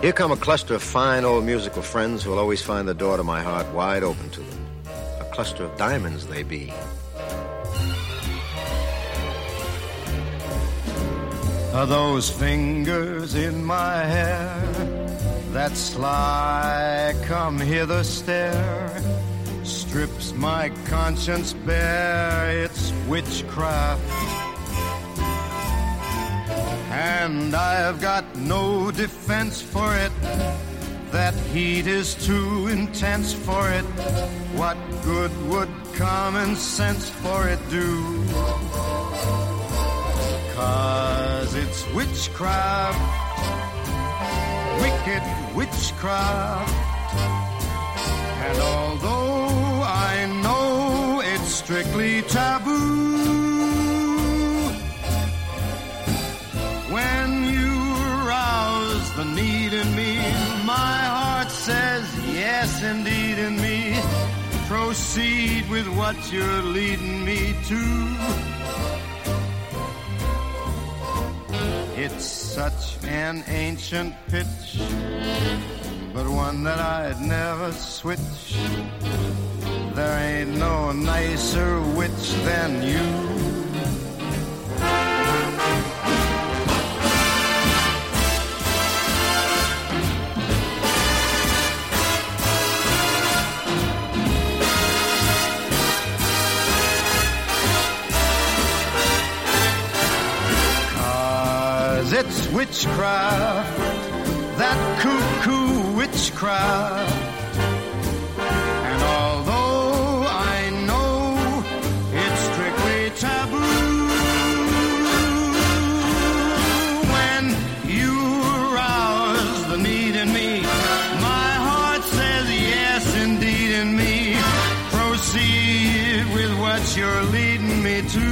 Here come a cluster of fine old musical friends who will always find the door to my heart wide open to them. A cluster of diamonds they be. Are those fingers in my hair, that sly come hither stare, strips my conscience bare, it's witchcraft. And I've got no defense for it, that heat is too intense for it. What good would common sense for it do? 'Cause it's witchcraft, wicked witchcraft. And although I know it's strictly taboo, when you rouse the need in me, my heart says yes indeed in me. Proceed with what you're leading me to. It's such an ancient pitch, but one that I'd never switch. There ain't no nicer witch than you. It's witchcraft, that cuckoo witchcraft. And although I know it's strictly taboo, when you rouse the need in me, my heart says yes indeed in me. Proceed with what you're leading me to.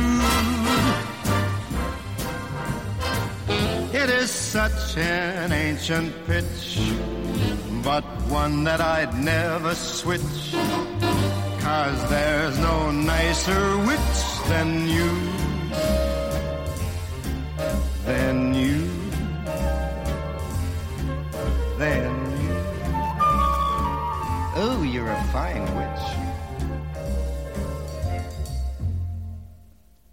It is such an ancient pitch, but one that I'd never switch. 'Cause there's no nicer witch than you. Than you. Than you. Oh, you're a fine witch.